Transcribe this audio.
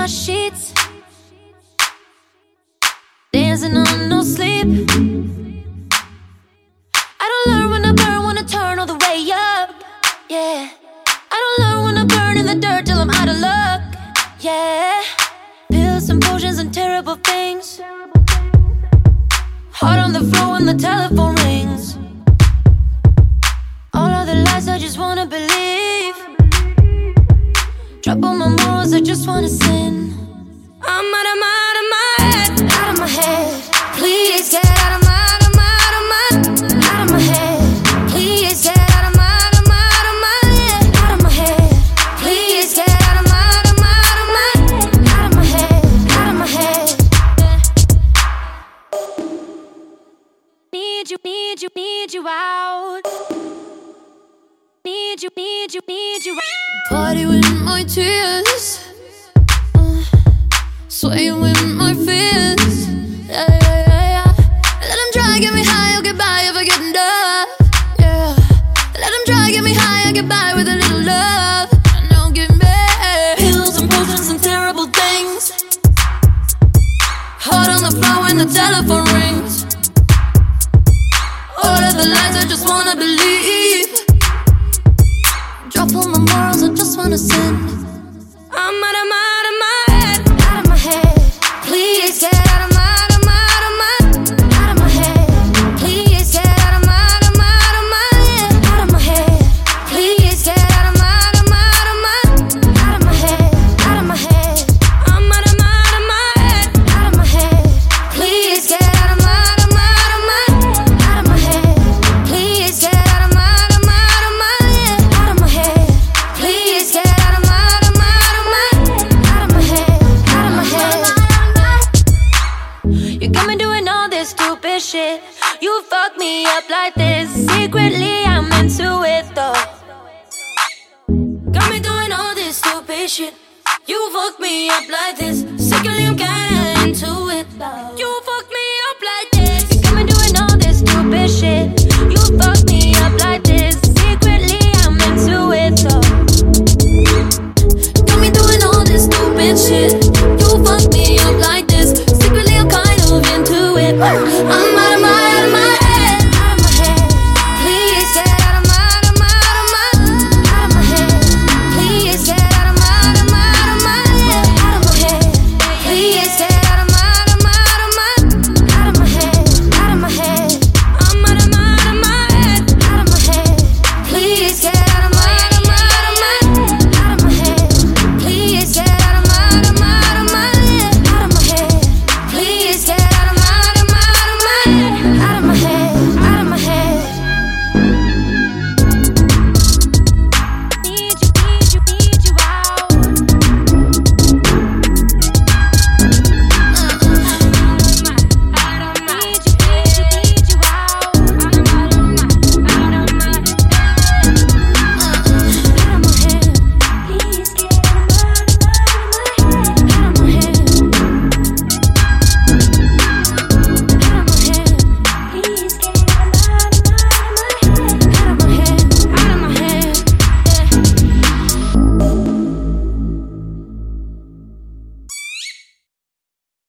my sheets, dancing on no sleep. I don't learn when I burn, wanna turn all the way up. Yeah, I don't learn when I burn in the dirt till I'm out of luck. Yeah, pills and potions and terrible things. Heart on the floor when the telephone rings. All of the lies I just wanna believe. Drop all my morals, I just wanna sin. I'm out of my head, out of my head. Please get out of my, out of my, out of my, out of my head. Please get out of my, out of my, out of my head, out of my head. Please get out of my, out of my, out of my, out of my head, out of my head. Need you, need you, need you out. Need you, need you, need you out. Party with my tears, swaying with my fears. Yeah, yeah, yeah, yeah. Let them try, get me high, I'll get by if I get enough. Yeah. Let them try, get me high, I'll get by with a little love. Now give me pills and potions and terrible things. Heart on the floor when the telephone rings. All of the lies I just wanna believe. Drop all my morals, I just wanna sin. I'm out of my head, out of my head. Please get out of my, out of my, out of my, out of my head. Please get out of my, out of my, out of my head, out of my head. Please get out of my, out of my, out of my, out of my head, out of my head. I'm out of my head, out of my head. Please get out of my, out of my, out of my, out of my head. Please get out of my, out of my, out of my head, out of my head. Please get out of my, out of my, out of my, out of my head, out of my head. You got me doing all this stupid shit. You fuck me up like this. Secretly I'm into it though. Got me doing all this stupid shit. You fuck me up like this. Secretly I'm kinda into it though. You